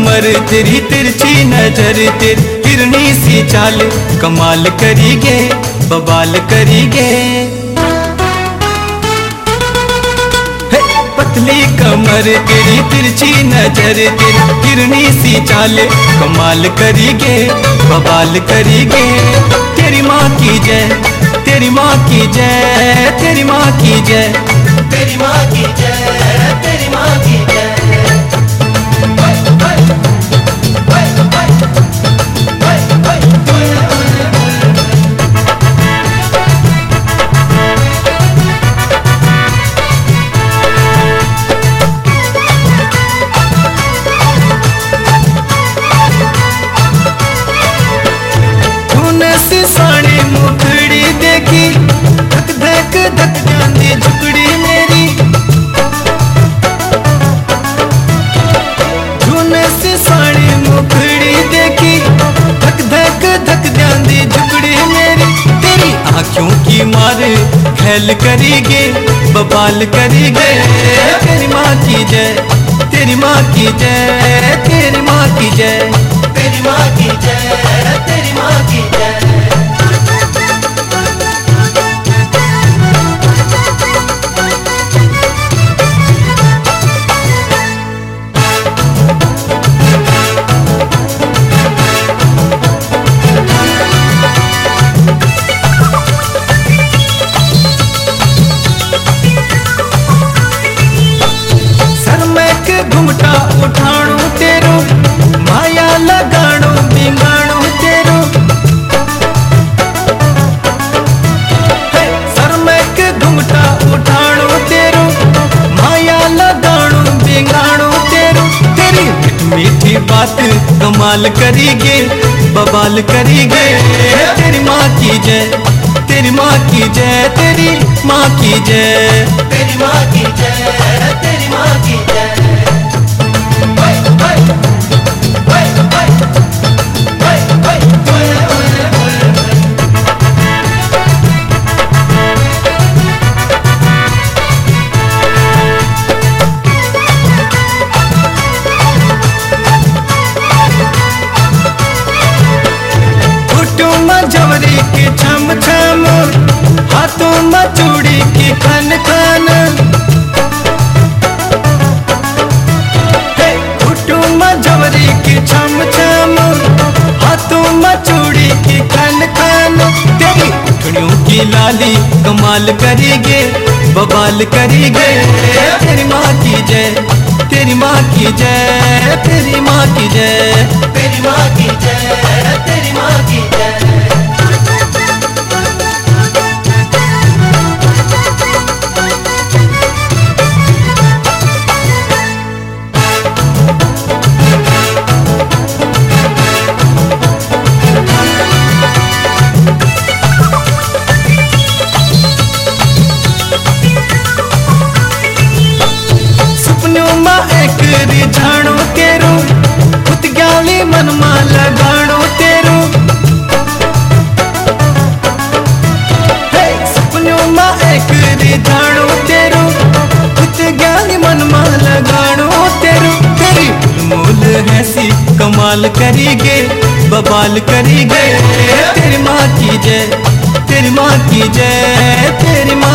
कमर तेरी तिरछी नजर तेरी हिरनी सी चाल कमाल करीगे बवाल करीगे। पतली कमर तेरी तिरछी नजर तेरी हिरनी सी चाल कमाल करीगे बवाल करीगे। तेरी माँ की जय तेरी माँ की जय तेरी माँ की जय तेरी माँ की जय तेरी माँ की जय। साड़ी मुखड़ी देखी धक धक धक जाती झुकड़ी मेरी। झूने से साड़ी मुखड़ी देखी धक धक धक जाती झुकड़ी मेरी। तेरी आँखों की मार खेल करीगे बवाल करीगे। तेरी माँ की जय तेरी माँ की जय तेरी माँ की जय तेरी माँ की जय तेरी माँ की जय। घुमटा उठाणो तेरो माया लगाणो बिंगाणो तेरो। सर में के घुमटा उठाणो तेरो माया लगाणो बिंगाणो तेरो। तेरी मीठी बात कमाल करीगे बवाल करीगे। तेरी माँ की जय तेरी माँ की जय तेरी माँ की जय तेरी माँ की जय तेरी माँ की जय। जवरी की छम छम हाथों में चूड़ी की खन खन। घुटों में जवरी की छम छम हाथों में चूड़ी की खन खन। तेरी उठड़ियों की लाली कमाल करीगे बवाल करीगे। तेरी माँ की जय तेरी माँ की जय तेरी माँ की जय तेरी माँ की जय तेरी माँ की जय। एक रिझाणो तेरो खुद ग्याली मन मा लगाणो तेरो। सपनों मा एक रिझाणो तेरो खुद ग्याली मन मा लगाणो तेरो। तेरी मूल हैसी कमाल करीगे बवाल करीगे। तेरी माँ की जय तेरी माँ की जय तेरी माँ